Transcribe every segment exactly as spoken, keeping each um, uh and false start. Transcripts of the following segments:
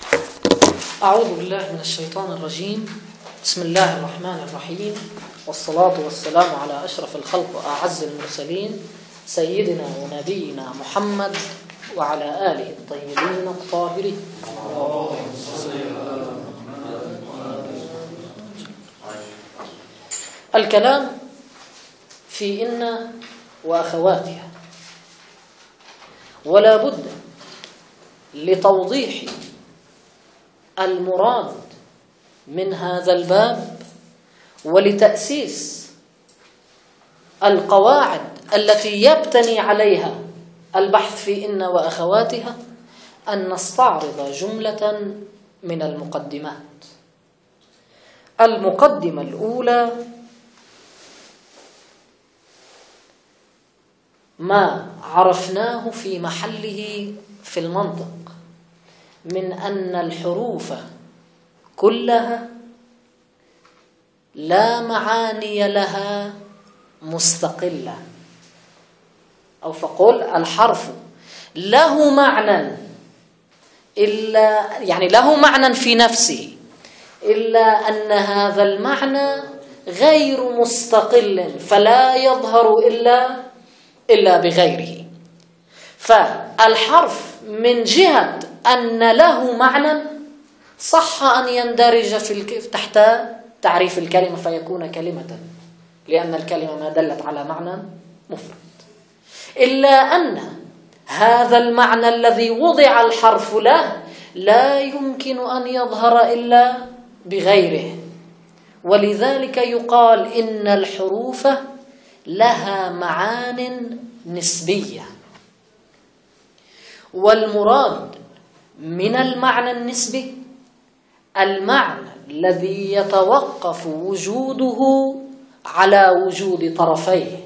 أعوذ بالله من الشيطان الرجيم. بسم الله الرحمن الرحيم، والصلاة والسلام على أشرف الخلق وأعز المرسلين سيدنا ونبينا محمد وعلى آله الطيبين الطاهرين. الكلام في إن وأخواتها، ولا بد لتوضيح المراد من هذا الباب ولتأسيس القواعد التي يبتني عليها البحث في إن وأخواتها أن نستعرض جملة من المقدمات. المقدمة الأولى ما عرفناه في محله في المنطق من أن الحروف كلها لا معاني لها مستقلة، أو فقل الحرف له معنى إلا يعني له معنى في نفسه، إلا أن هذا المعنى غير مستقل فلا يظهر إلا إلا بغيره. فالحرف من جهة أن له معنى صح أن يندرج في تحت تعريف الكلمة فيكون كلمة، لأن الكلمة ما دلت على معنى مفرد، إلا أن هذا المعنى الذي وضع الحرف له لا يمكن أن يظهر إلا بغيره، ولذلك يقال إن الحروف لها معان نسبية. والمراد من المعنى النسبي المعنى الذي يتوقف وجوده على وجود طرفيه.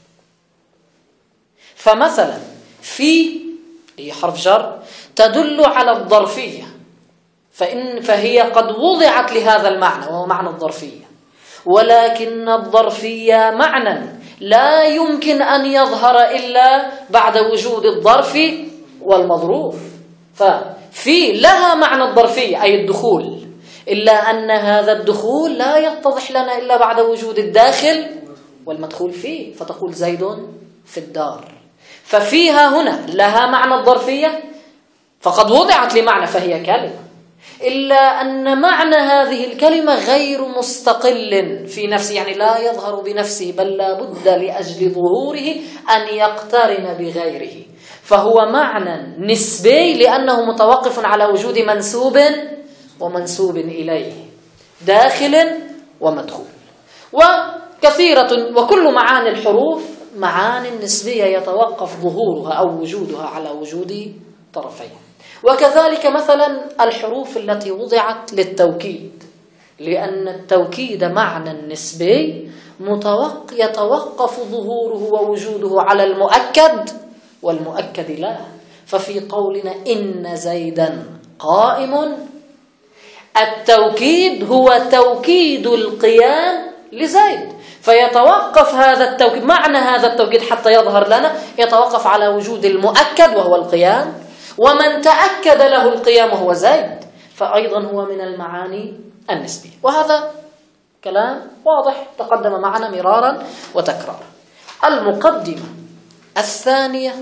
فمثلا في هي حرف جر تدل على الظرفية، فإن فهي قد وضعت لهذا المعنى وهو معنى الظرفية، ولكن الظرفية معنى لا يمكن أن يظهر إلا بعد وجود الظرف والمظروف. ففي لها معنى الظرفية أي الدخول، إلا أن هذا الدخول لا يتضح لنا إلا بعد وجود الداخل والمدخول فيه، فتقول زيد في الدار. ففيها هنا لها معنى الظرفية فقد وضعت لمعنى فهي كلمة، إلا أن معنى هذه الكلمة غير مستقل في نفسه، يعني لا يظهر بنفسه، بل لا بد لأجل ظهوره أن يقترن بغيره، فهو معنى نسبي لأنه متوقف على وجود منسوب ومنسوب إليه، داخل ومدخول. وكثيرة وكل معاني الحروف معاني نسبية يتوقف ظهورها أو وجودها على وجود طرفين. وكذلك مثلا الحروف التي وضعت للتوكيد، لأن التوكيد معنى نسبي يتوقف ظهوره ووجوده على المؤكد والمؤكد لا. ففي قولنا إن زيدا قائم، التوكيد هو توكيد القيام لزيد، فيتوقف هذا التوكيد معنى هذا التوكيد حتى يظهر لنا يتوقف على وجود المؤكد وهو القيام، ومن تأكد له القيام هو زيد، فأيضا هو من المعاني النسبية. وهذا كلام واضح تقدم معنا مرارا وتكرارا. المقدمة الثانية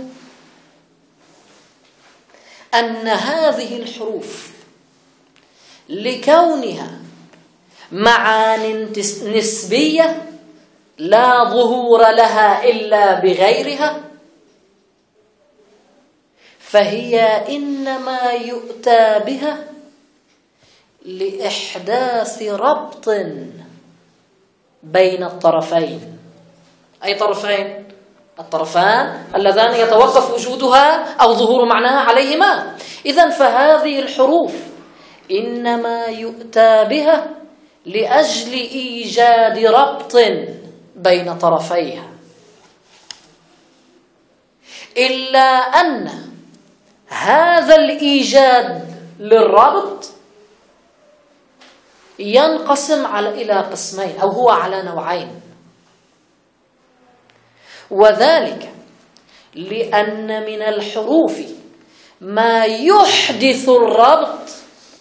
أن هذه الحروف لكونها معان نسبية لا ظهور لها إلا بغيرها، فهي إنما يؤتى بها لإحداث ربط بين الطرفين. أي طرفين؟ الطرفان اللذان يتوقف وجودها أو ظهور معناها عليهما. إذن فهذه الحروف إنما يؤتى بها لأجل إيجاد ربط بين طرفيها، إلا أن هذا الإيجاد للربط ينقسم على إلى قسمين، أو هو على نوعين. وذلك لأن من الحروف ما يحدث الربط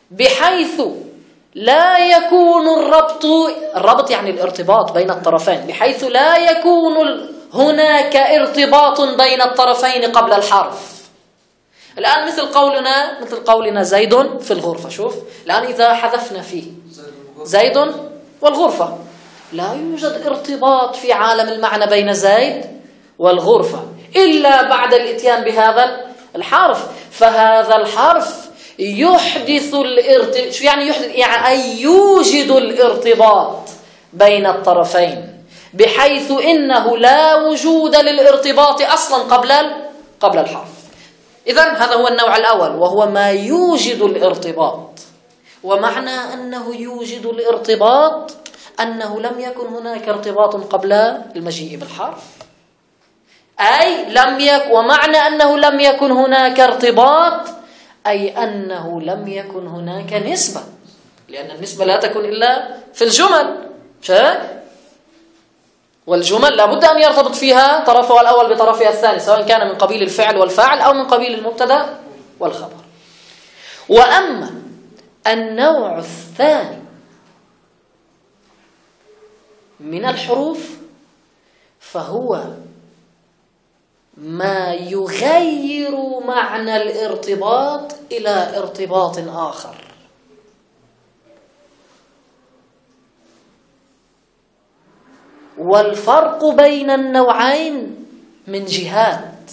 بحيث لا يكون الربط الربط يعني الارتباط بين الطرفين بحيث لا يكون هناك ارتباط بين الطرفين قبل الحرف. الآن مثل قولنا مثل قولنا زيد في الغرفة. شوف الآن إذا حذفنا فيه زيد والغرفة لا يوجد ارتباط في عالم المعنى بين زيد والغرفة إلا بعد الاتيان بهذا الحرف. فهذا الحرف يحدث الارتباط. شو يعني يحدث؟ يعني أي يوجد الارتباط بين الطرفين بحيث إنه لا وجود للارتباط أصلا قبل قبل الحرف. إذن هذا هو النوع الأول وهو ما يوجد الارتباط. ومعنى أنه يوجد الارتباط أنه لم يكن هناك ارتباط قبل المجيء بالحرف. أي لم يكن ومعنى أنه لم يكن هناك ارتباط أي أنه لم يكن هناك نسبة، لأن النسبة لا تكون إلا في الجمل. والجمل لابد أن يرتبط فيها طرفها الأول بطرفها الثاني سواء كان من قبيل الفعل والفاعل أو من قبيل المبتدأ والخبر. وأما النوع الثاني من الحروف فهو ما يغير معنى الارتباط إلى ارتباط آخر. والفرق بين النوعين من جهات.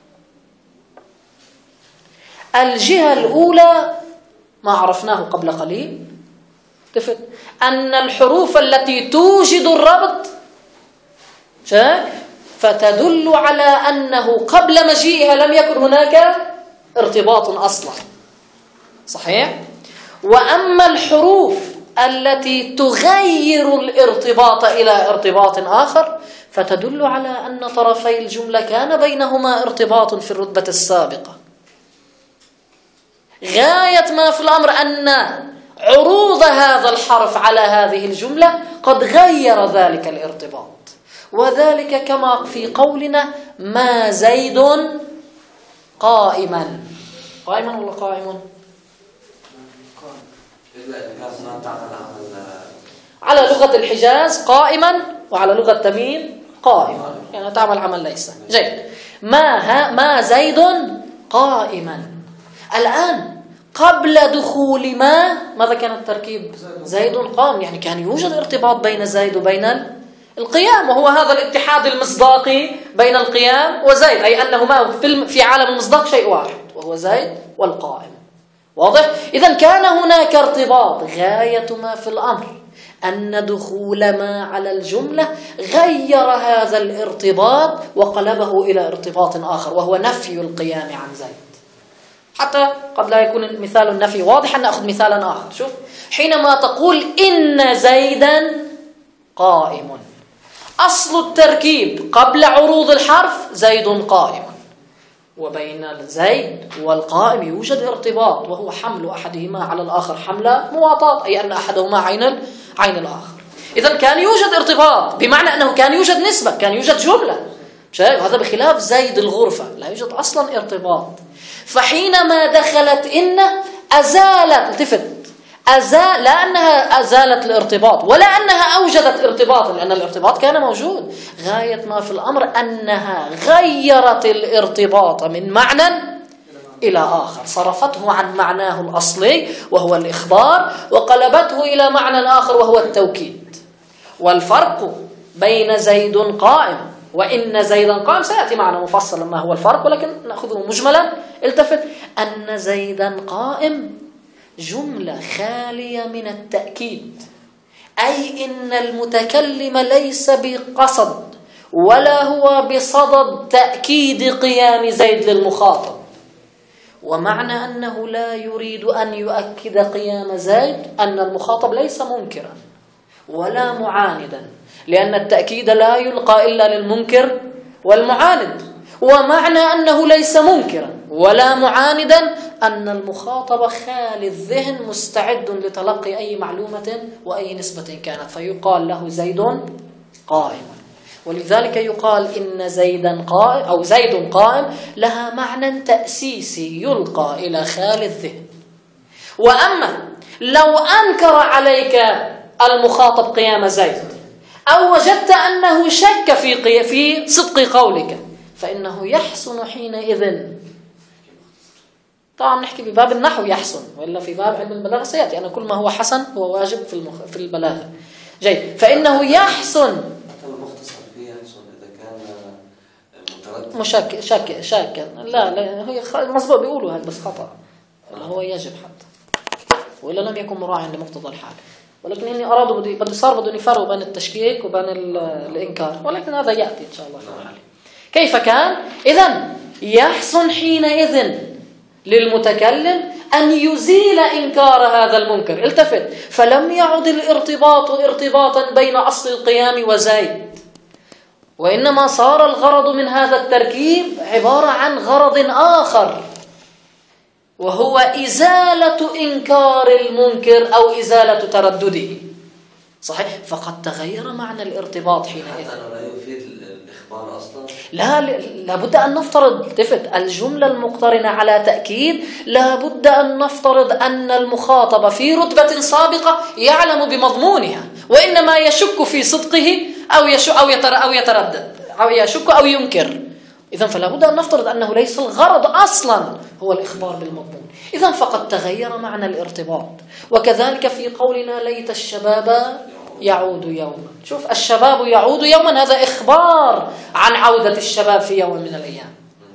الجهة الأولى ما عرفناه قبل قليل أن الحروف التي توجد الربط فتدل على أنه قبل مجيئها لم يكن هناك ارتباط أصلا. صحيح؟ وأما الحروف التي تغير الارتباط إلى ارتباط آخر فتدل على أن طرفي الجملة كان بينهما ارتباط في الرتبة السابقة. غاية ما في الأمر أن عروض هذا الحرف على هذه الجملة قد غير ذلك الارتباط، وذلك كما في قولنا ما زيد قائما. قائما ولا قائم؟ على لغة الحجاز قائما وعلى لغة تميم قائما، يعني تعمل عمل ليس. جيد. ما ها ما زيد قائما. الآن قبل دخول ما ماذا كان التركيب؟ زيد قام، يعني كان يوجد ارتباط بين زيد وبين القيام، وهو هذا الاتحاد المصداقي بين القيام وزيد، أي أنهما في عالم المصداق شيء واحد وهو زيد والقائم. واضح؟ إذن كان هناك ارتباط. غاية ما في الأمر أن دخول ما على الجملة غير هذا الارتباط وقلبه إلى ارتباط آخر وهو نفي القيام عن زيد. حتى قد لا يكون مثال النفي واضحا نأخذ مثالا آخر. شوف، حينما تقول إن زيدا قائم، أصل التركيب قبل عروض الحرف زيد قائم، وبين زيد والقائم يوجد ارتباط وهو حمل أحدهما على الآخر حملة مواطاة، أي أن أحدهما عين عين الآخر. إذن كان يوجد ارتباط بمعنى أنه كان يوجد نسبة، كان يوجد جملة. شايف؟ هذا بخلاف زيد الغرفة لا يوجد أصلا ارتباط. فحينما دخلت إن أزالت التفت أزال لا أنها أزالت الارتباط ولا أنها أوجدت ارتباطا، لأن الارتباط كان موجود. غاية ما في الأمر أنها غيرت الارتباط من معنى إلى آخر، صرفته عن معناه الأصلي وهو الإخبار وقلبته إلى معنى آخر وهو التوكيد. والفرق بين زيد قائم وإن زيدا قائم سيأتي معنا مفصلا ما هو الفرق، ولكن نأخذه مجملا. التفت أن زيدا قائم جملة خالية من التأكيد، أي إن المتكلم ليس بقصد ولا هو بصدد تأكيد قيام زيد للمخاطب. ومعنى أنه لا يريد أن يؤكد قيام زيد أن المخاطب ليس منكرا ولا معاندا، لأن التأكيد لا يلقى إلا للمنكر والمعاند. ومعنى أنه ليس منكرا ولا معاندا أن المخاطب خالي الذهن مستعد لتلقي أي معلومة وأي نسبة كانت، فيقال له زيد قائم. ولذلك يقال إن زيدا قائم أو زيد قائم لها معنى تأسيسي يلقى إلى خالي الذهن. وأما لو أنكر عليك المخاطب قيام زيد أو وجدت أنه شك في في صدق قولك فإنه يحسن حينئذ. طبعا نحكي بباب النحو يحسن، وإلا في باب علم البلاغة سيأتي أن كل ما هو حسن هو واجب في المخ... في البلاغة. جيد، فإنه يحسن مشك شك شك لا لا هي مظبوط بيقولوا هذا بس خطأ، ولا هو يجب حتى وإلا لم يكن مراعيا لمقتضى الحال. ولكن إني أرادوا بدي بدي صار بدهم يفرقوا بين التشكيك وبين الإنكار، ولكن هذا يأتي إن شاء الله في محله. كيف كان؟ إذن يحسن حينئذ للمتكلم أن يزيل إنكار هذا المنكر. التفت، فلم يعد الارتباط ارتباطا بين أصل القيام وزيد، وإنما صار الغرض من هذا التركيب عبارة عن غرض آخر، وهو إزالة إنكار المنكر أو إزالة تردده. صحيح؟ فقد تغير معنى الارتباط حينئذ. لا يفيد الإخبار أصلا. لا لابد أن نفترض تفت الجملة المقترنة على تأكيد، لابد أن نفترض أن المخاطب في رتبة سابقة يعلم بمضمونها، وإنما يشك في صدقه أو يشك أو أو يتردد أو يشك أو ينكر. إذن فلا بد أن نفترض أنه ليس الغرض أصلا هو الإخبار بالمضمون. إذن فقد تغير معنى الارتباط. وكذلك في قولنا ليت الشباب يعود يوما. شوف، الشباب يعود يوما هذا إخبار عن عودة الشباب في يوم من الأيام،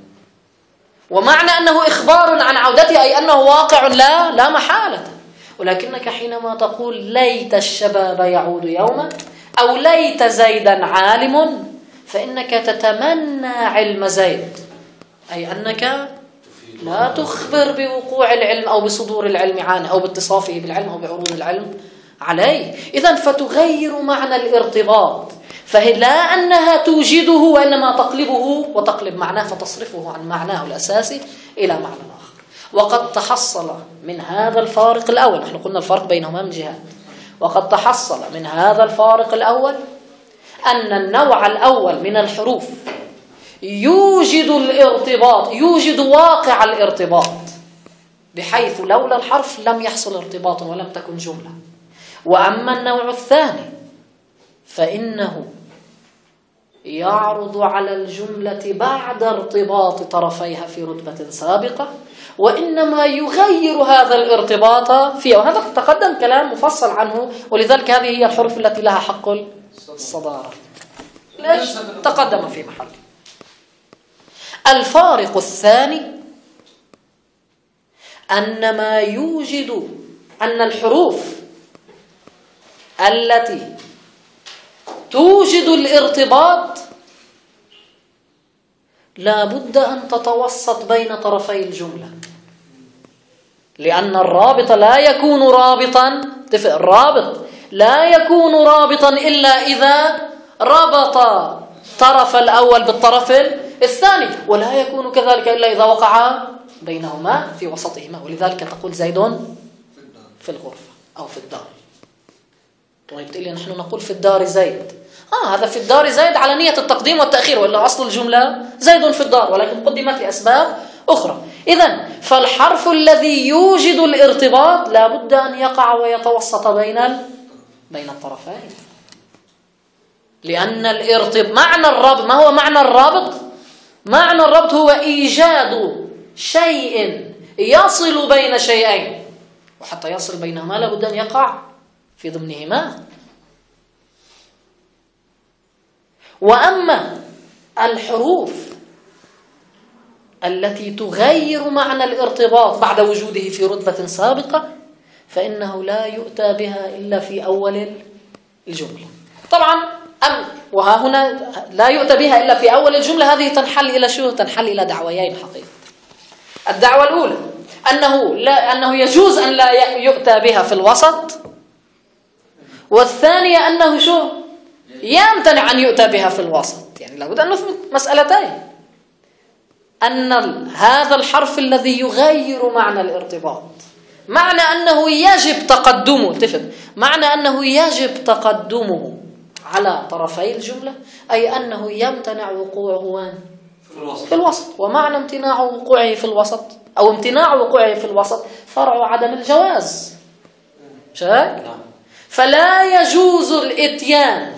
ومعنى أنه إخبار عن عودته أي أنه واقع لا لا محالة. ولكنك حينما تقول ليت الشباب يعود يوما أو ليت زيدا عالم فإنك تتمنى علم زيد، أي أنك لا تخبر بوقوع العلم أو بصدور العلم عنه أو باتصافه بالعلم أو بعروض العلم عليه. إذن فتغير معنى الارتباط، فهي لا أنها توجده وإنما تقلبه وتقلب معناه فتصرفه عن معناه الأساسي إلى معنى آخر. وقد تحصل من هذا الفارق الأول، نحن قلنا الفرق بينهما من جهات، وقد تحصل من هذا الفارق الأول أن النوع الأول من الحروف يوجد الارتباط، يوجد واقع الارتباط، بحيث لولا الحرف لم يحصل ارتباط ولم تكن جملة. وأما النوع الثاني فإنه يعرض على الجملة بعد ارتباط طرفيها في رتبة سابقة، وإنما يغير هذا الارتباط فيها، وهذا تقدم كلام مفصل عنه، ولذلك هذه هي الحروف التي لها حق الصدارة. ليش؟ تقدم في محل. الفارق الثاني أن ما يوجد أن الحروف التي توجد الارتباط لا بد أن تتوسط بين طرفي الجملة، لأن الرابط لا يكون رابطا الرابط لا يكون رابطا إلا إذا ربط طرف الأول بالطرف الثاني، ولا يكون كذلك إلا إذا وقع بينهما في وسطهما. ولذلك تقول زيد في الغرفة أو في الدار. طيب تقول لي نحن نقول في الدار زيد، آه هذا في الدار زيد على نية التقديم والتأخير، وإلا أصل الجملة زيد في الدار، ولكن قدمت لأسباب أخرى. إذن فالحرف الذي يوجد الارتباط لا بد أن يقع ويتوسط بين بين الطرفين، لأن الارتباط معنى الربط. ما هو معنى الربط؟ معنى الربط هو إيجاد شيء يصل بين شيئين، وحتى يصل بينهما لا بد أن يقع في ضمنهما. وأما الحروف التي تغير معنى الارتباط بعد وجوده في رتبة سابقة فإنه لا يؤتى بها إلا في أول الجملة. طبعا أم وها هنا لا يؤتى بها إلا في أول الجملة، هذه تنحل إلى شو؟ تنحل إلى دعويين حقيقة. الدعوة الأولى أنه لا أنه يجوز أن لا يؤتى بها في الوسط، والثانية أنه شو؟ يمتنع أن يؤتى بها في الوسط. يعني لابد أن نثبت مسألتين: أن هذا الحرف الذي يغير معنى الارتباط معنى أنه يجب تقدمه، تفت معنى أنه يجب تقدمه على طرفي الجملة، أي أنه يمتنع وقوعه في الوسط. في الوسط. ومعنى امتناع وقوعه في الوسط أو امتناع وقوعه في الوسط فرع عدم الجواز. شاك؟ فلا يجوز الاتيان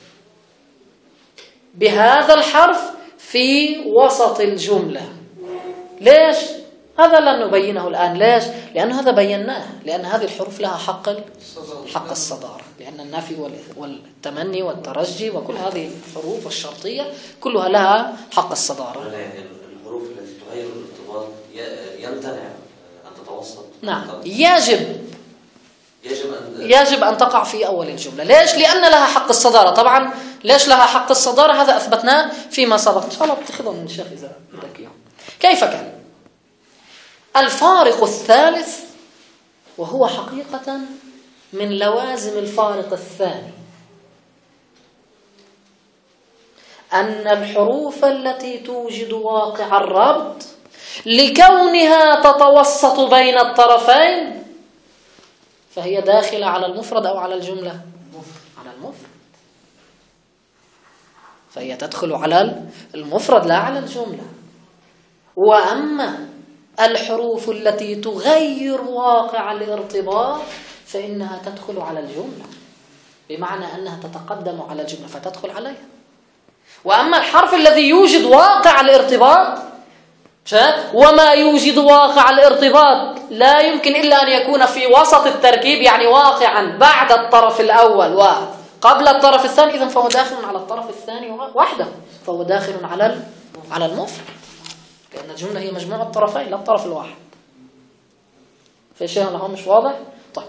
بهذا الحرف في وسط الجملة. ليش؟ هذا لن نبينه الآن. ليش؟ لأن هذا بيناه، لأن هذه الحروف لها حق حق الصدارة، لأن النفي والتمني والترجي وكل هذه الحروف الشرطية كلها لها حق الصدارة. يعني الحروف التي تغير الارتباط يمتنع أن تتوسط. نعم، يجب يجب أن يجب أن تقع في أول الجملة. ليش؟ لأن لها حق الصدارة. طبعا ليش لها حق الصدارة؟ هذا أثبتناه فيما سبق. إن شاء الله بتاخذهم من الشيخ إذا بدك إياه. كيف كان؟ الفارق الثالث، وهو حقيقة من لوازم الفارق الثاني، أن الحروف التي توجد واقع الربط لكونها تتوسط بين الطرفين فهي داخلة على المفرد أو على الجملة؟ على المفرد. فهي تدخل على المفرد لا على الجملة. وأما الحروف التي تغير واقع الارتباط فإنها تدخل على الجملة، بمعنى أنها تتقدم على الجملة فتدخل عليها. وأما الحرف الذي يوجد واقع الارتباط، وما يوجد واقع الارتباط لا يمكن إلا أن يكون في وسط التركيب، يعني واقعا بعد الطرف الأول وقبل الطرف الثاني، إذن فهو داخل على الطرف الثاني وحده، فهو داخل على على المفرد، لأن الجملة هي مجموعة الطرفين لا الطرف الواحد. في شيء لهم مش واضح؟ طيب،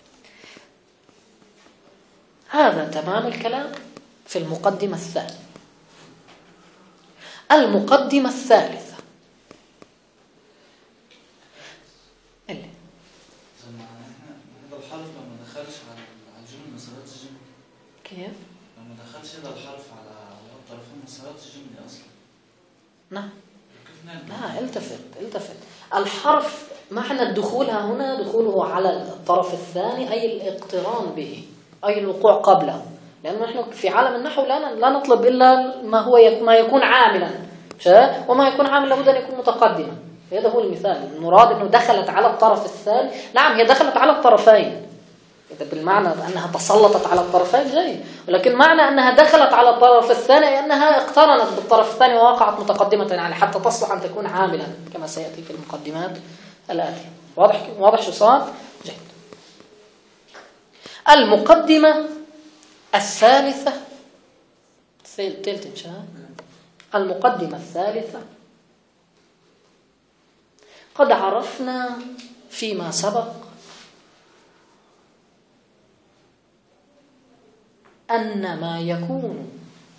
هذا تمام الكلام في المقدمة الثانية. المقدمة الثالثة اللي هذا الحرف لما دخلش على الجملة ما صارتش جملة. كيف؟ لما دخلش هذا الحرف على الطرفين ما صارتش جملة أصلا. نعم. لا، التفت التفت الحرف معنى الدخولها هنا دخوله على الطرف الثاني، أي الاقتران به، أي الوقوع قبله، لأنه نحن في عالم النحو لا لا نطلب إلا ما هو ما يكون عاملا، وما يكون عامل لابد أن يكون متقدما. هذا هو المثال. المراد أنه دخلت على الطرف الثاني. نعم، هي دخلت على الطرفين، إذا بالمعنى أنها تسلطت على الطرفين جيد، ولكن معنى أنها دخلت على الطرف الثاني أنها اقترنت بالطرف الثاني ووقعت متقدمة، يعني حتى تصلح أن تكون عاملا كما سيأتي في المقدمات الآتية. واضح واضح شو صار؟ جيد. المقدمة الثالثة ثالث إن شاء المقدمة الثالثة قد عرفنا فيما سبق أن ما يكون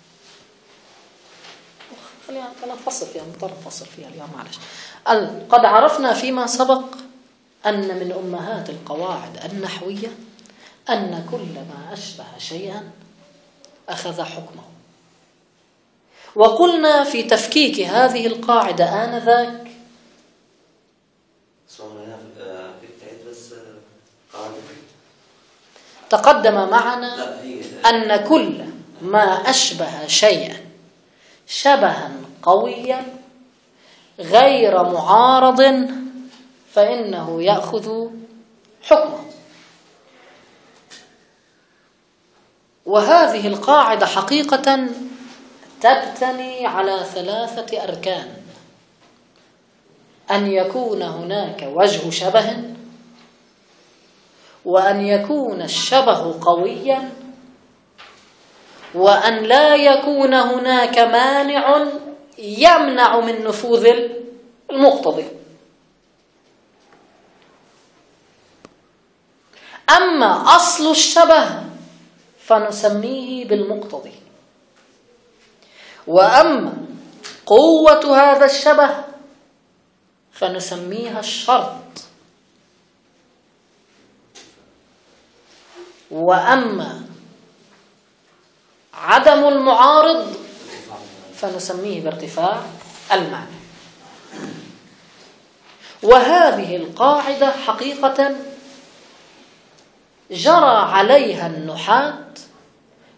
خلينا نفصل فيها نضطر نفصل فيها اليوم معلش. قد عرفنا فيما سبق أن من أمهات القواعد النحوية أن كل ما أشبه شيئا أخذ حكمه. وقلنا في تفكيك هذه القاعدة آنذاك تقدم معنا أن كل ما أشبه شيئا شبها قويا غير معارض فإنه يأخذ حكمه. وهذه القاعدة حقيقة تبتني على ثلاثة أركان: أن يكون هناك وجه شبه، وأن يكون الشبه قويا، وأن لا يكون هناك مانع يمنع من نفوذ المقتضي. أما أصل الشبه فنسميه بالمقتضي، وأما قوة هذا الشبه فنسميها الشرط، وأما عدم المعارض فنسميه بارتفاع المعنى. وهذه القاعدة حقيقة جرى عليها النحاة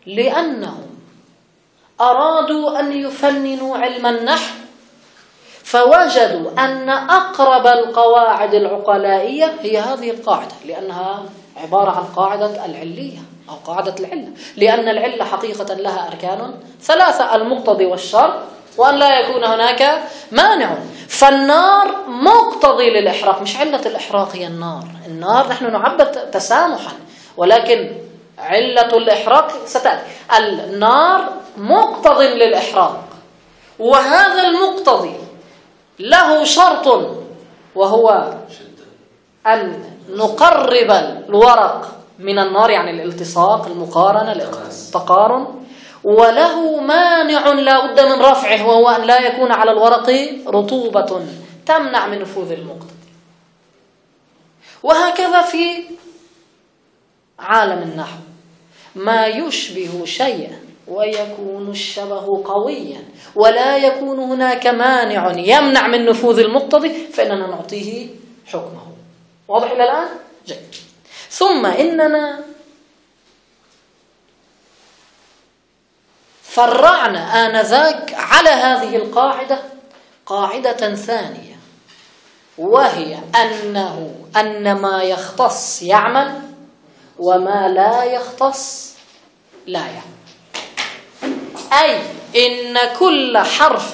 لأنهم أرادوا أن يفننوا علم النحو، فوجدوا أن أقرب القواعد العقلائية هي هذه القاعدة، لأنها عبارة عن قاعدة العلية أو قاعدة العلة، لأن العلة حقيقة لها أركان ثلاثة: المقتضي والشرط، وأن لا يكون هناك مانع. فالنار مقتضي للإحراق، مش علة الإحراق هي النار. النار نحن نعبر تسامحا، ولكن علة الإحراق ستأتي. النار مقتضي للإحراق، وهذا المقتضي له شرط، وهو أن نقرب الورق من النار، يعني الالتصاق، المقارنة، التقارن. وله مانع لا بد من رفعه، وهو أن لا يكون على الورق رطوبة تمنع من نفوذ المقتضي. وهكذا في عالم النحو، ما يشبه شيئا ويكون الشبه قويا ولا يكون هناك مانع يمنع من نفوذ المقتضي فإننا نعطيه حكمه. واضح إلى الآن؟ جيد. ثم إننا فرعنا آنذاك على هذه القاعدة قاعدة ثانية، وهي أنه أن ما يختص يعمل وما لا يختص لا يعمل. أي إن كل حرف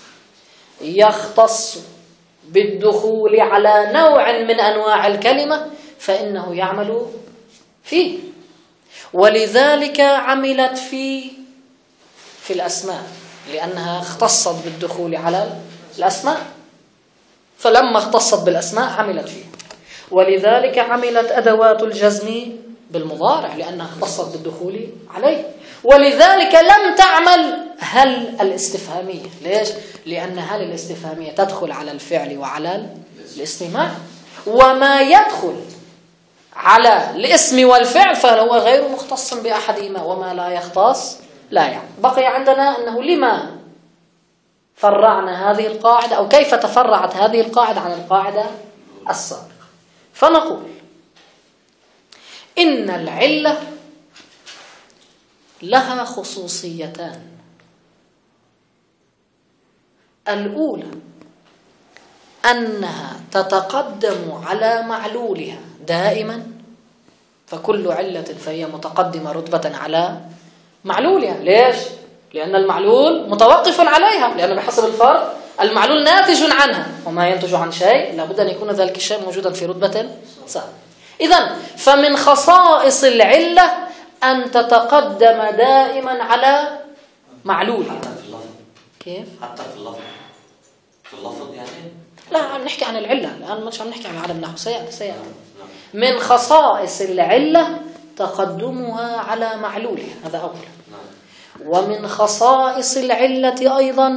يختص بالدخول على نوع من أنواع الكلمة فإنه يعمل فيه. ولذلك عملت في في الأسماء، لأنها اختصت بالدخول على الأسماء، فلما اختصت بالأسماء عملت فيه. ولذلك عملت أدوات الجزم بالمضارع، لأنها اختصت بالدخول عليه. ولذلك لم تعمل هل الاستفهامية. ليش؟ لأن هل الاستفهامية تدخل على الفعل وعلى الاستماع، وما يدخل على الاسم والفعل فهو غير مختص بأحدهما، وما لا يختص لا يعني. بقي عندنا أنه لما فرعنا هذه القاعدة، أو كيف تفرعت هذه القاعدة عن القاعدة السابقة. فنقول إن العلة لها خصوصيتان. الأولى أنها تتقدم على معلولها دائما، فكل علة فهي متقدمة رتبة على معلولها. ليش؟ لأن المعلول متوقف عليها، لأن بحسب الفرق المعلول ناتج عنها، وما ينتج عن شيء لابد أن يكون ذلك الشيء موجودا في رتبة سابقة. إذن فمن خصائص العلة أن تتقدم دائما على معلولها. حتى في اللفظ. كيف؟ حتى في اللفظ. في اللفظ يعني؟ لا، عم نحكي عن العلة الآن، مش عم نحكي عن عالم النحو. سيأتي سيأتي. من خصائص العلة تقدمها على معلولها، هذا أولا. ومن خصائص العلة أيضا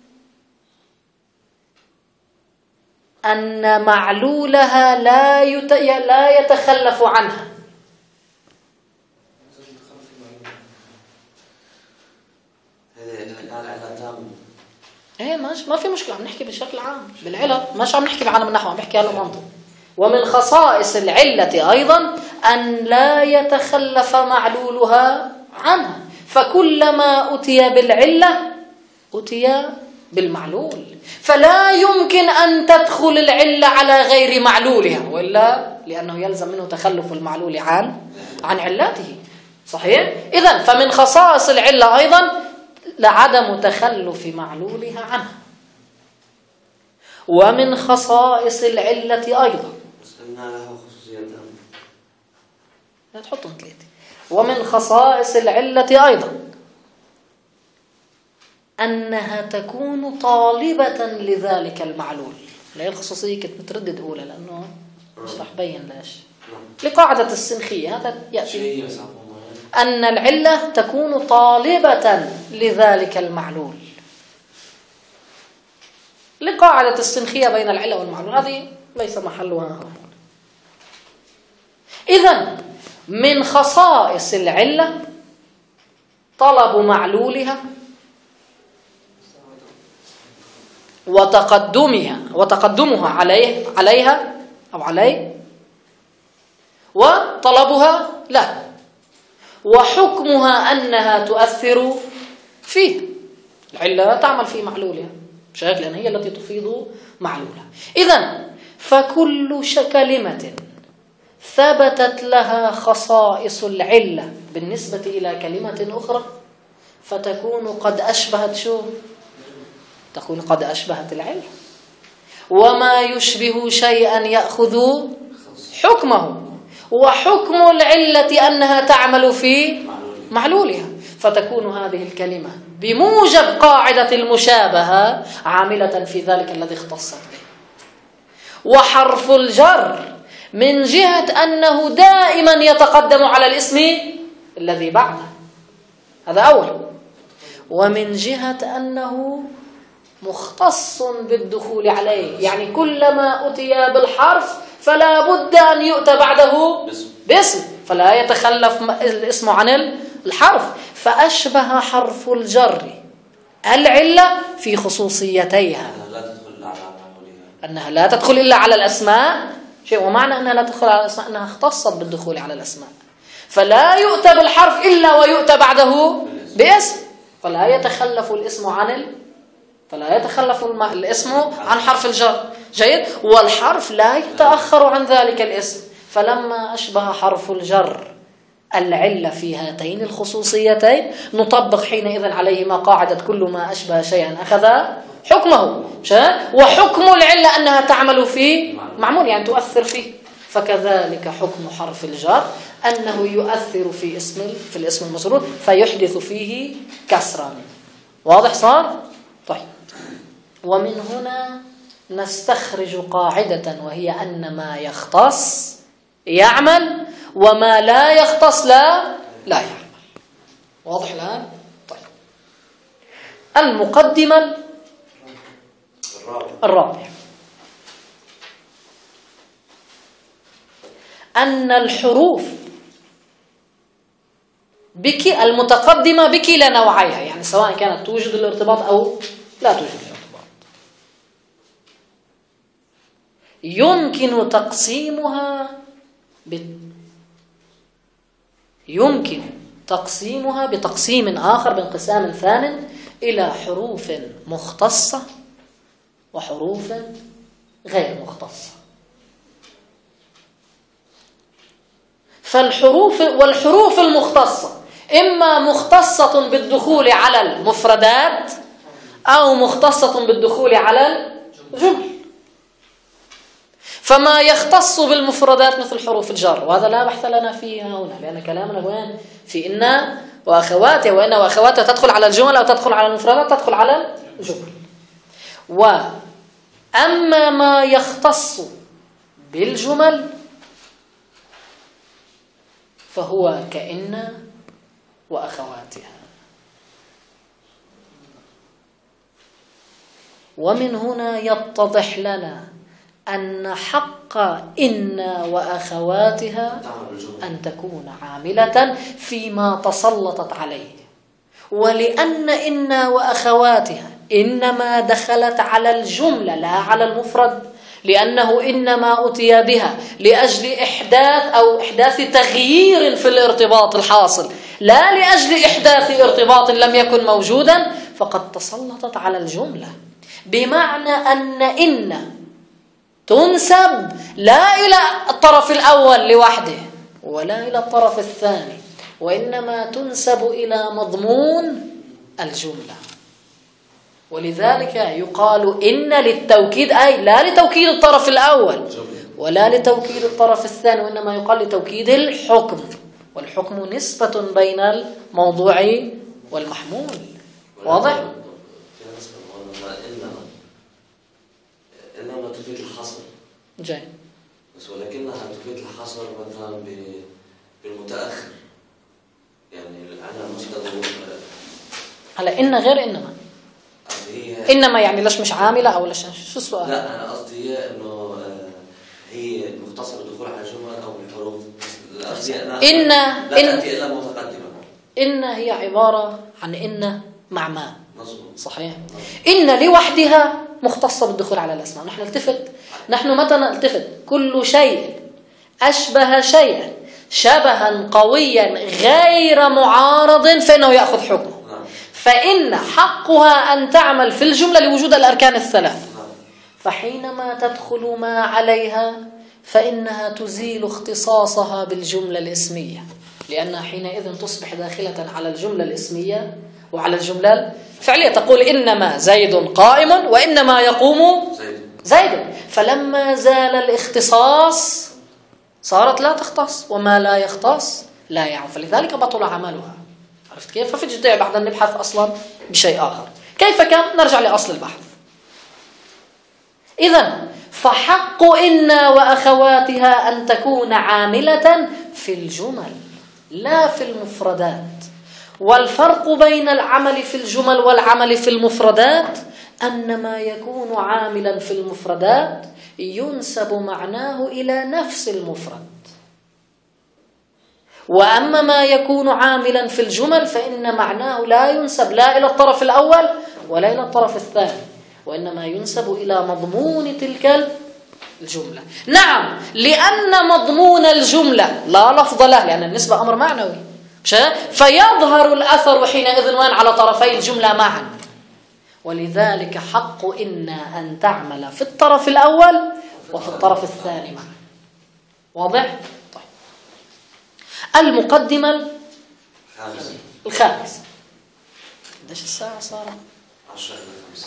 أن معلولها لا يت... لا يتخلف عنها. ايه ماشي، ما في مشكلة، عم نحكي بشكل عام بالعلة، مش عم نحكي بعالم النحو، عم نحكي على المنطق. ومن خصائص العلة أيضا أن لا يتخلف معلولها عنها، فكلما أتي بالعلة أتي بالمعلول، فلا يمكن أن تدخل العلة على غير معلولها، وإلا لأنه يلزم منه تخلف المعلول عن عن علته. صحيح؟ إذن فمن خصائص العلة أيضا لعدم تخلف معلولها عنها. ومن خصائص العلة أيضا لا تحطهم ثلاثة. ومن خصائص العلة أيضا أنها تكون طالبة لذلك المعلول. لا، الخصوصية كنت متردد أولى لأنه مش رح بين ليش. لقاعدة السنخية هذا يأتي أن العلة تكون طالبة لذلك المعلول. لقاعدة السنخية بين العلة والمعلول هذه ليس محلها. إذن من خصائص العلة طلب معلولها وتقدمها وتقدمها عليه عليها أو عليه، وطلبها له، وحكمها أنها تؤثر فيه. العلة تعمل في معلولها، مش هيك؟ لأن هي التي تفيض معلولة. إذن فكل كلمة ثبتت لها خصائص العلة بالنسبة إلى كلمة أخرى فتكون قد أشبهت شو؟ تكون قد أشبهت العلة. وما يشبه شيئا يأخذ حكمه، وحكم العلة أنها تعمل في معلولها، فتكون هذه الكلمة بموجب قاعدة المشابهة عاملة في ذلك الذي اختصت به. وحرف الجر من جهة أنه دائما يتقدم على الاسم الذي بعده، هذا أول. ومن جهة أنه مختص بالدخول عليه، يعني كلما أتي بالحرف فلا بد أن يؤتى بعده باسم، فلا يتخلف الاسم عن الحرف. فأشبه حرف الجر العلة في خصوصيتيها، أنها لا تدخل إلا على الأسماء شيء، ومعنى أنها لا تدخل على الأسماء أنها اختصت بالدخول على الأسماء، فلا يؤتى بالحرف إلا ويؤتى بعده باسم، فلا يتخلف الاسم عن ال... فلا يتخلف الم... الاسم عن حرف الجر. جيد. والحرف لا يتأخر عن ذلك الاسم، فلما أشبه حرف الجر العلة في هاتين الخصوصيتين نطبق حينئذ عليهما قاعدة كل ما أشبه شيئا أخذ حكمه. وحكم العلة أنها تعمل في معمول، يعني تؤثر فيه. فكذلك حكم حرف الجر أنه يؤثر في اسم في الاسم المجرور فيحدث فيه كسرا. واضح صار؟ طيب. ومن هنا نستخرج قاعدة، وهي أن ما يختص يعمل وما لا يختص لا لا يعمل. واضح الآن؟ طيب. المقدمة الرابع أن الحروف بك المتقدمة بكلا نوعيها، يعني سواء كانت توجد الارتباط أو لا توجد الارتباط، يمكن تقسيمها ب... يمكن تقسيمها بتقسيم آخر، بانقسام ثان، إلى حروف مختصة وحروف غير مختصة. فالحروف والحروف المختصة إما مختصة بالدخول على المفردات أو مختصة بالدخول على الجمل. فما يختص بالمفردات مثل حروف الجر، وهذا لا بحث لنا فيها هنا، لأن كلامنا وين في إن وأخواتها، وإن وأخواتها تدخل على الجمل أو تدخل على المفردات، تدخل على الجمل. وأما ما يختص بالجمل فهو كإن وأخواتها. ومن هنا يتضح لنا أن حق إن وأخواتها أن تكون عاملة فيما تسلطت عليه، ولأن إن وأخواتها إنما دخلت على الجملة لا على المفرد، لأنه إنما أتي بها لأجل إحداث أو إحداث تغيير في الارتباط الحاصل، لا لأجل إحداث ارتباط لم يكن موجودا، فقد تسلطت على الجملة. بمعنى أن إن تنسب لا إلى الطرف الأول لوحده ولا إلى الطرف الثاني، وإنما تنسب إلى مضمون الجملة. ولذلك يقال إن للتوكيد، أي لا لتوكيد الطرف الأول ولا لتوكيد الطرف الثاني، وإنما يقال لتوكيد الحكم، والحكم نسبة بين الموضوع والمحمول. واضح؟ إنما تفيد الحصر. جاي. بس ولكنها تفيد الحصر مثلا بالمتأخر، يعني أنا مستدور على إن غير إنما. إنما يعني ليش مش عاملة أو ليش شو السؤال؟ لا أنا قصدي هي إنه هي مختصرة بالدخول على الجمل أو الحروف. إن لا تأتي إلا متقدمة. إن هي عبارة عن إن مع ما. صحيح. إن لوحدها مختصة بالدخول على الأسماء. نحن نلتفت نحن متى نلتفت كل شيء أشبه شيئا شبها قويا غير معارض فإنه يأخذ حكمه. فإن حقها أن تعمل في الجملة لوجود الأركان الثلاث، فحينما تدخل ما عليها فإنها تزيل اختصاصها بالجملة الاسمية، لأنها حينئذ تصبح داخلة على الجملة الاسمية وعلى الجملة الفعلية. تقول إنما زيد قائم وإنما يقوم زيد، فلما زال الاختصاص صارت لا تختص، وما لا يختص لا يعم، فلذلك بطل عملها. عرفت كيف؟ ففي الجدية بعد أن نبحث أصلا بشيء آخر. كيف كان؟ نرجع لأصل البحث. إذن فحق إن وأخواتها أن تكون عاملة في الجمل لا في المفردات. والفرق بين العمل في الجمل والعمل في المفردات أن ما يكون عاملا في المفردات ينسب معناه إلى نفس المفرد، وأما ما يكون عاملا في الجمل فإن معناه لا ينسب لا إلى الطرف الأول ولا إلى الطرف الثاني، وإنما ينسب إلى مضمون تلك الجملة. نعم، لأن مضمون الجملة لا لفظ له، لأن النسبة أمر معنوي، فيظهر الأثر حينئذ وين على طرفي الجملة معا. ولذلك حق إن أن تعمل في الطرف الأول وفي الطرف الثاني معا. واضح؟ طيب. المقدمة الخامسة. قديش الساعة صارت؟ عشرة خمسة.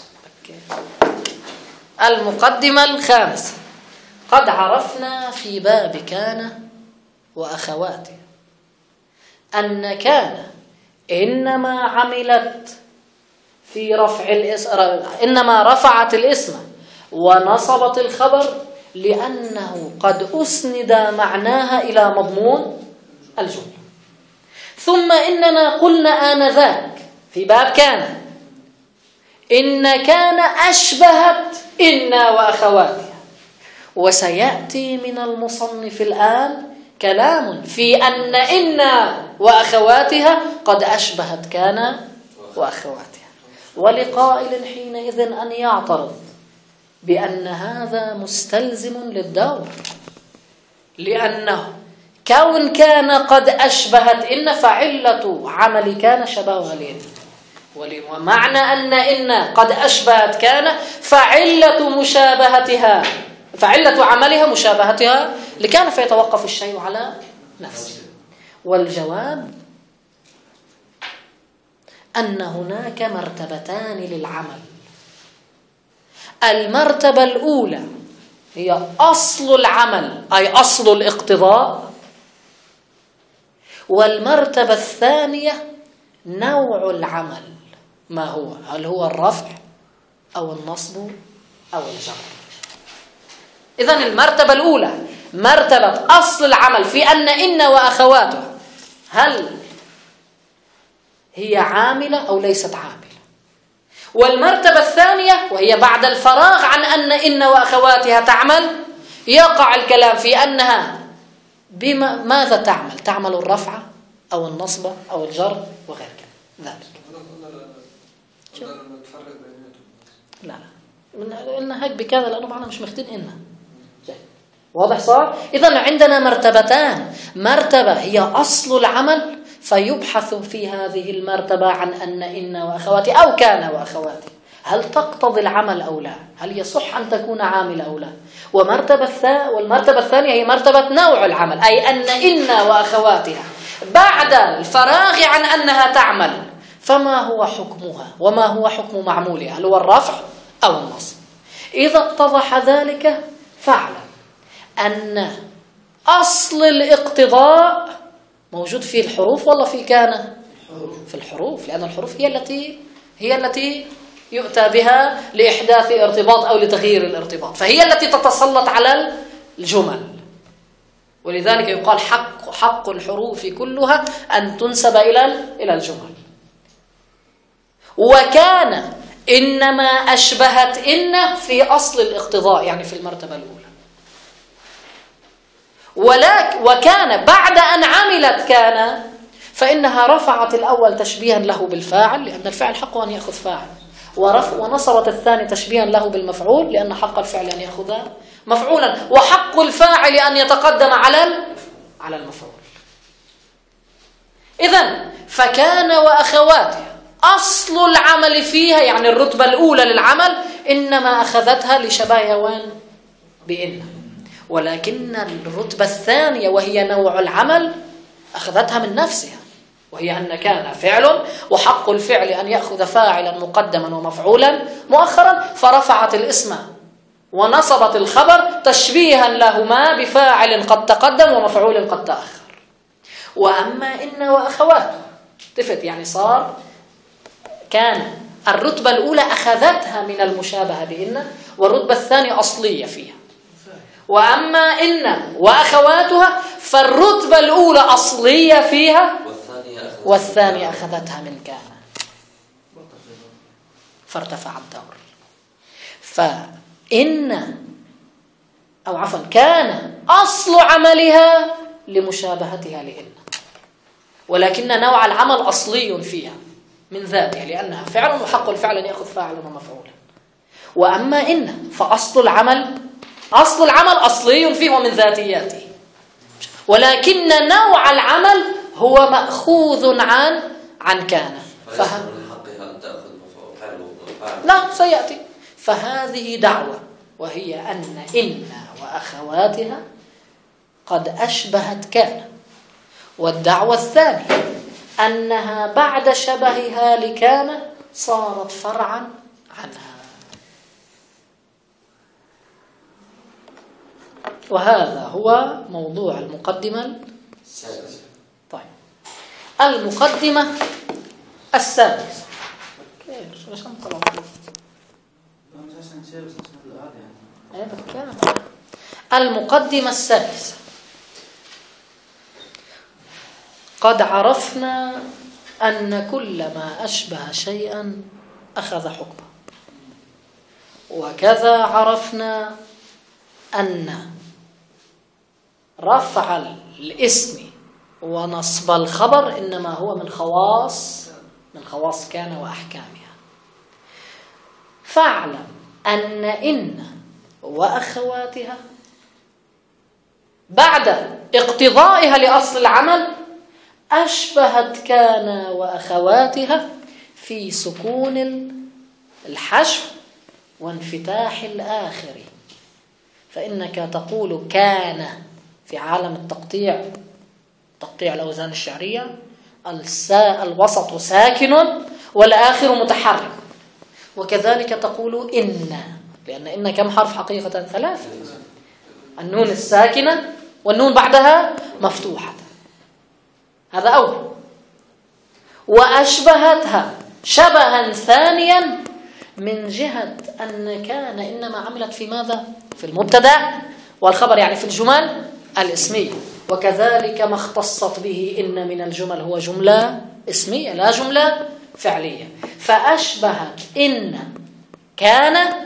المقدمة الخامسة. قد عرفنا في باب كان وأخواته أن كان إنما عملت في رفع الاسم، إنما رفعت الاسم ونصبت الخبر لأنه قد أسند معناها إلى مضمون الجملة. ثم إننا قلنا آنذاك في باب كان إن كان أشبهت إن وأخواتها، وسيأتي من المصنف الآن كلام في أن إن وأخواتها قد أشبهت كان وأخواتها. ولقائل حينئذ أن يعترض بأن هذا مستلزم للدور، لأنه كون كان قد أشبهت إن فعلة عمل كان شبهها لإن، ومعنى أن إن قد أشبهت كان فعلة مشابهتها فعلة عملها مشابهتها لكان، فيتوقف الشيء على نفسه. والجواب أن هناك مرتبتان للعمل. المرتبة الأولى هي أصل العمل أي أصل الاقتضاء، والمرتبة الثانية نوع العمل ما هو، هل هو الرفع أو النصب أو الجر. إذن المرتبة الأولى مرتبة أصل العمل في أن إن وأخواته هل هي عاملة أو ليست عاملة. والمرتبة الثانية وهي بعد الفراغ عن أن إن وأخواتها تعمل يقع الكلام في أنها بما ماذا تعمل، تعمل الرفع أو النصب أو الجر وغير ذلك. لا لا قلنا هيك بكذا لأنه معنا مش مختين إنها. واضح صار؟ إذن عندنا مرتبتان، مرتبة هي أصل العمل فيبحث في هذه المرتبة عن أن إن وأخواتي أو كان وأخواتي هل تقتضي العمل أو لا، هل يصح أن تكون عاملة أو لا. ومرتبة الثانية والمرتبة الثانية هي مرتبة نوع العمل، أي أن إن وأخواتها بعد الفراغ عن أنها تعمل فما هو حكمها وما هو حكم معمولها، هل هو الرفع أو النصب. إذا اتضح ذلك فاعلم أن أصل الاقتضاء موجود في الحروف ولا في كان؟ في الحروف، لأن الحروف هي التي هي التي يؤتى بها لإحداث ارتباط أو لتغيير الارتباط، فهي التي تتسلط على الجمل. ولذلك يقال حق حق الحروف كلها أن تنسب إلى إلى الجمل. وكان إنما أشبهت إن في أصل الاقتضاء، يعني في المرتبة الأولى. ولكن وكان بعد أن عملت كان فإنها رفعت الأول تشبيها له بالفاعل، لأن الفعل حقه أن يأخذ فاعل، ورفع ونصبت الثاني تشبيها له بالمفعول، لأن حق الفعل أن يأخذ مفعولا، وحق الفاعل أن يتقدم على على المفعول. إذن فكان وأخواته أصل العمل فيها يعني الرتبة الأولى للعمل إنما أخذتها لشبهها وين؟ بإن. ولكن الرتبة الثانية وهي نوع العمل أخذتها من نفسها، وهي أن كان فعل وحق الفعل أن يأخذ فاعلا مقدما ومفعولا مؤخرا، فرفعت الاسم ونصبت الخبر تشبيها لهما بفاعل قد تقدم ومفعول قد تأخر. وأما إن وأخواته تفت يعني صار كان الرتبة الأولى أخذتها من المشابهة بإن، والرتبة الثانية أصلية فيها. وأما إن وأخواتها فالرتبة الأولى أصلية فيها والثانية أخذتها من كان فارتفع الدور. فإن أو عفوا كان أصل عملها لمشابهتها لإن، ولكن نوع العمل أصلي فيها من ذاتها لأنها فعل وحق الفعل أن يأخذ فاعلا ومفعولا. وأما إن فأصل العمل أصل العمل أصلي فيه ومن ذاتياته، ولكن نوع العمل هو مأخوذ عن عن كان. فهم لا سيأتي. فهذه دعوة، وهي أن إن وأخواتها قد أشبهت كان. والدعوة الثانية أنها بعد شبهها لكان صارت فرعا عنها. وهذا هو موضوع المقدمة السادسة. طيب المقدمة السادسة المقدمة السادسة. قد عرفنا أن كل ما أشبه شيئا أخذ حكمه، وكذا عرفنا أن رفع الاسم ونصب الخبر إنما هو من خواص من خواص كان وأحكامها. فاعلم أن إن وأخواتها بعد اقتضائها لأصل العمل أشبهت كان وأخواتها في سكون الحشو وانفتاح الآخر. فإنك تقول كان في عالم التقطيع، تقطيع الأوزان الشعرية، الوسط ساكن والآخر متحرك. وكذلك تقول إن، لأن إن كم حرف حقيقة؟ ثلاثة. النون الساكنة والنون بعدها مفتوحة، هذا أول. وأشبهتها شبها ثانيا من جهة أن كان إنما عملت في ماذا؟ في المبتدأ، والخبر يعني في الجمل الاسمية. وكذلك ما اختصت به إن من الجمل هو جملة اسمية لا جملة فعلية. فأشبهت إن كان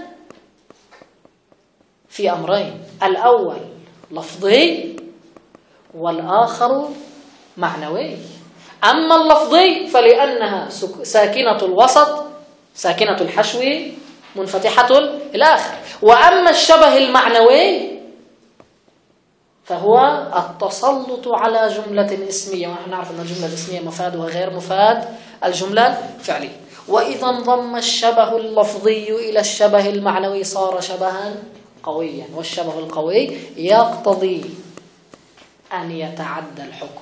في أمرين، الأول لفظي والآخر معنوي. أما اللفظي فلأنها ساكنة الوسط ساكنة الحشو منفتحة الآخر. وأما الشبه المعنوي فهو التسلط على جملة اسمية، ونحن نعرف أن الجملة الاسمية مفادها غير مفاد الجملة الفعلية. وإذا انضم الشبه اللفظي إلى الشبه المعنوي صار شبها قويا، والشبه القوي يقتضي أن يتعدى الحكم.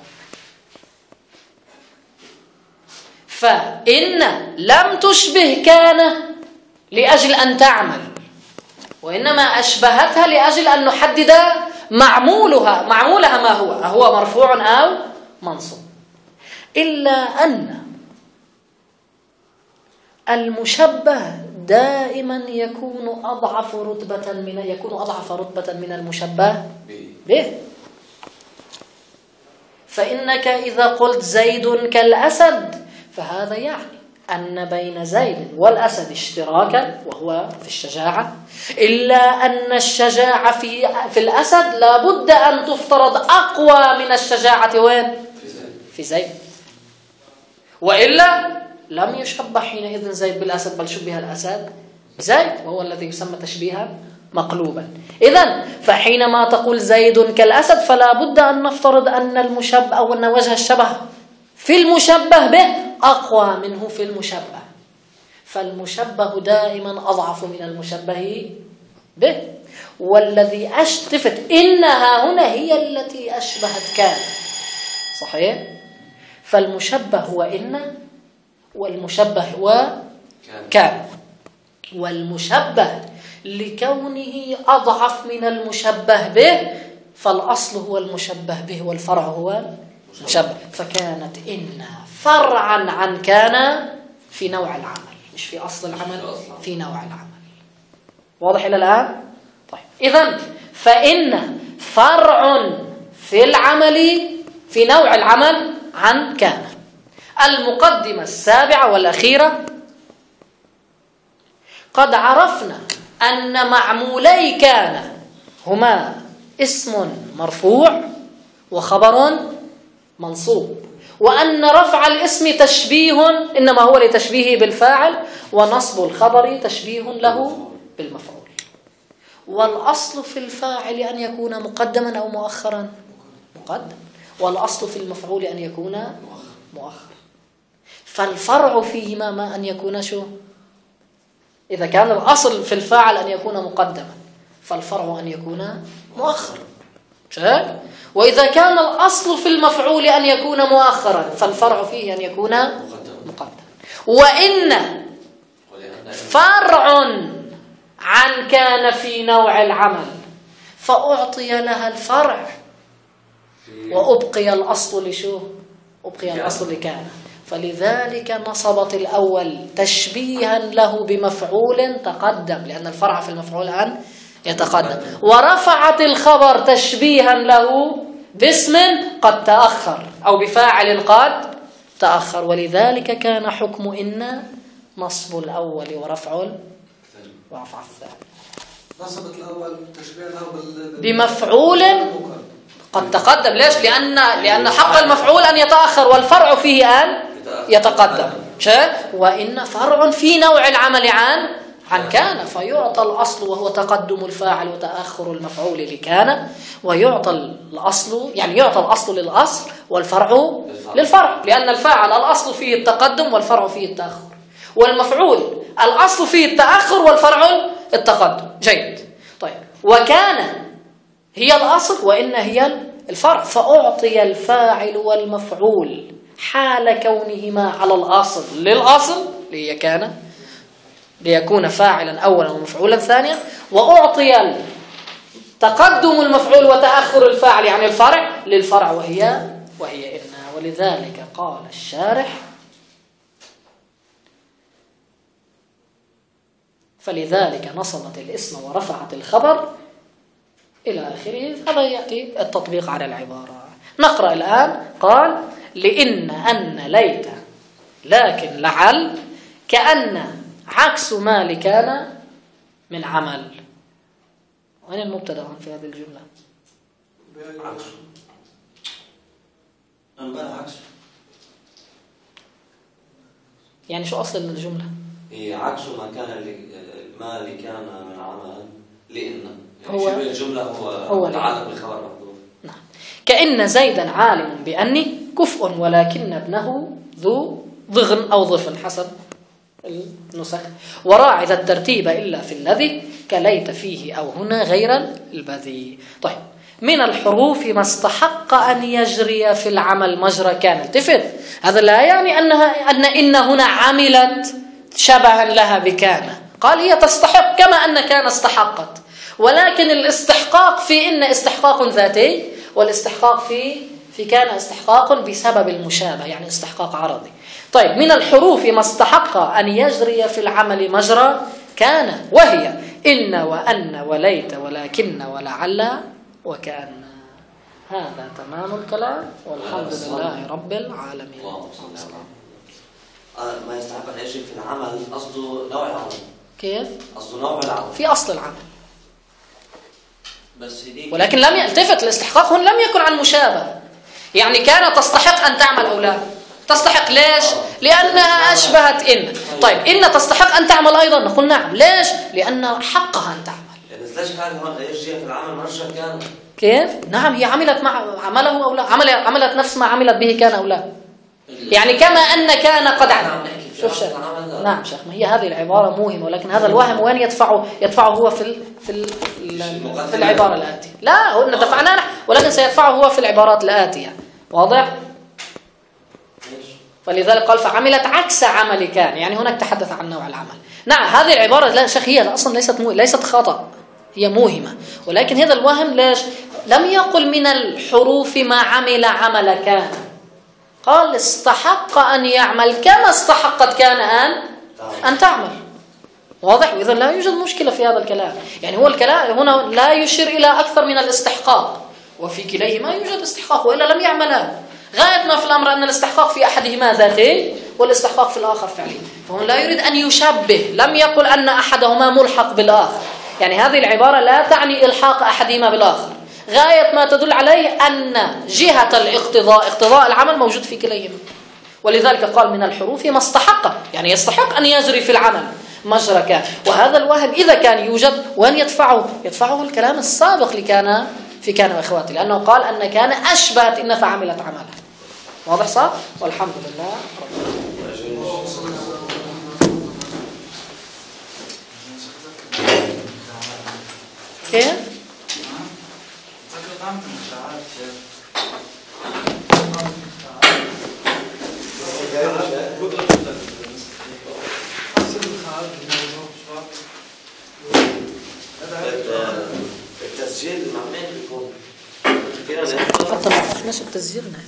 فإن لم تشبه كان لأجل أن تعمل، وإنما أشبهتها لأجل أن نحدد معمولها معمولها ما هو أهو مرفوع أو منصوب. إلا أن المشبه دائما يكون أضعف رتبة من يكون أضعف رتبة من المشبه به. فإنك إذا قلت زيد كالأسد فهذا يعني أن بين زيد والأسد اشتراكا وهو في الشجاعة، إلا أن الشجاعة في في الأسد لابد أن تفترض أقوى من الشجاعة وين؟ في زيد. وإلا لم يشبه حينئذ زيد بالأسد، بل شبه الأسد زيد، وهو الذي يسمى تشبيها مقلوبا. إذن فحينما تقول زيد كالأسد فلا بد أن نفترض أن المشبه أو أن وجه الشبه في المشبه به أقوى منه في المشبه، فالمشبه دائما أضعف من المشبه به. والذي أشتفت إنها هنا هي التي أشبهت كان، صحيح؟ فالمشبه هو إن، والمشبه هو كان، والمشبه لكونه أضعف من المشبه به فالأصل هو المشبه به والفرع هو المشبه. فكانت إن فرعا عن كان في نوع العمل، مش في أصل العمل، في نوع العمل. واضح إلى الآن؟ طيب إذن فإن فرع في العمل في نوع العمل عن كان. المقدمة السابعة والأخيرة: قد عرفنا أن معمولي كان هما اسم مرفوع وخبر منصوب، وأن رفع الاسم تشبيه إنما هو لتشبيهه بالفاعل، ونصب الخبر تشبيه له بالمفعول. والأصل في الفاعل أن يكون مقدما أو مؤخرا، مقدم، والأصل في المفعول أن يكون مؤخر. فالفرع فيهما ما أن يكون شو؟ إذا كان الأصل في الفاعل أن يكون مقدما فالفرع أن يكون مؤخر، شاك؟ وإذا كان الأصل في المفعول أن يكون مؤخرا فالفرع فيه أن يكون مقدما. وإن فرع عن كان في نوع العمل فأعطي لها الفرع وأبقي الأصل لشو؟ أبقي الأصل لكان. فلذلك نصبت الأول تشبيها له بمفعول تقدم، لأن الفرع في المفعول أن يتقدم، ورفعت الخبر تشبيها له باسم قد تأخر أو بفاعل قد تأخر. ولذلك كان حكم إن نصب الأول ورفع ورفع الثاني. نصبت الأول تشبيه له بمفعول قد تقدم. ليش؟ لأن لأن حق المفعول أن يتأخر والفرع فيه أن يتقدم. وإن فرع في نوع العمل عن عن كان، فيعطى الأصل وهو تقدم الفاعل وتأخر المفعول لكان، ويعطى الأصل يعني يعطى الأصل للأصل والفرع للفرع، لأن الفاعل الأصل فيه التقدم والفرع فيه التأخر، والمفعول الأصل فيه التأخر والفرع التقدم. جيد. طيب وكان هي الأصل وإن هي الفرع، فأعطي الفاعل والمفعول حال كونهما على الأصل للأصل لهي كان ليكون فاعلا أولا ومفعولا ثانيا، وأعطي تقدم المفعول وتأخر الفاعل يعني الفرع للفرع وهي وهي إن. ولذلك قال الشارح: فلذلك نصبت الاسم ورفعت الخبر إلى آخره. هذا يأتي التطبيق على العبارة. نقرأ الآن. قال: لإن أن ليت لكن لعل كأن عكس ما لكان من عمل. وين المبتدأ في هذه الجملة؟ عكس. عكس. يعني شو أصل الجملة؟ هي عكس ما كان ما اللي كان من عمل لإن يعني هو الجملة هو, هو متعلق بالخبر محذوف. نعم. كأن زيدا عالم بأني كفء ولكن ابنه ذو ضغن أو ضفن حسب النسخ، وراعي ذا الترتيب إلا في الذي كليت فيه أو هنا غير البذي. طيب من الحروف ما استحق أن يجري في العمل مجرى كان. التفت، هذا لا يعني أنها أن إن هنا عملت شبها لها بكان. قال هي تستحق كما أن كان استحقت، ولكن الاستحقاق في إن استحقاق ذاتي، والاستحقاق في في كان استحقاق بسبب المشابه يعني استحقاق عرضي. طيب من الحروف ما استحق أن يجري في العمل مجرى كان، وهي إن وأن وليت ولكن ولعل وكأن. هذا تمام الكلام والحمد لله رب العالمين. ما يستحق أن يجري في العمل قصده نوع العمل. كيف؟ قصده نوع العمل في أصل العمل، بس ولكن لم يلتفت الاستحقاق هنا لم يكن عن مشابه. يعني كان تستحق أن تعمل أو لا تستحق. ليش؟ لأنها أشبهت إن. طيب إن تستحق أن تعمل أيضا؟ نقول نعم. ليش؟ لأن حقها أن تعمل. بس ليش كان يجري في العمل مرجع كان؟ كيف؟ نعم هي عملت مع عمله أو لا، عمل عملت نفس ما عملت به كان أو لا. يعني كما أن كان قد عمل. شوف شيخ، نعم شيخ، ما هي هذه العبارة موهمة، ولكن هذا الوهم وين يدفعه؟ يدفعه هو في ال في ال في العبارة الآتية. لا، هو دفعناه نحن، ولكن سيدفعه هو في العبارات الآتية. واضح؟ فلذلك قال فعملت عكس عمل كان، يعني هناك تحدث عن نوع العمل. نعم هذه العبارة لا شيخ هي أصلا ليست مو... ليست خطأ، هي موهمة، ولكن هذا الوهم ليش؟ لم يقل من الحروف ما عمل عمل كان، قال استحق أن يعمل كما استحقت كان أن أن تعمل. واضح؟ إذا لا يوجد مشكلة في هذا الكلام، يعني هو الكلام هنا لا يشير إلى أكثر من الاستحقاق، وفي كليهما يوجد استحقاق وإلا لم يعملا. غاية ما في الأمر أن الاستحقاق في أحدهما ذاتي والاستحقاق في الآخر فعلي، فهو لا يريد أن يشبه، لم يقل أن أحدهما ملحق بالآخر، يعني هذه العبارة لا تعني إلحاق أحدهما بالآخر، غاية ما تدل عليه أن جهة الاقتضاء اقتضاء العمل موجود في كليهما، ولذلك قال من الحروف ما استحق، يعني يستحق أن يجري في العمل مجرى كان. وهذا الوهم إذا كان يوجد وأن يدفعه يدفعه الكلام السابق لكان في كان وإخواتي، لأنه قال أن كان أشبهت إن فعملت عملها. واضح صح؟ والحمد لله كيف؟ التسجيل مع مين بيكون؟ حتى ما عرفناش التسجيل.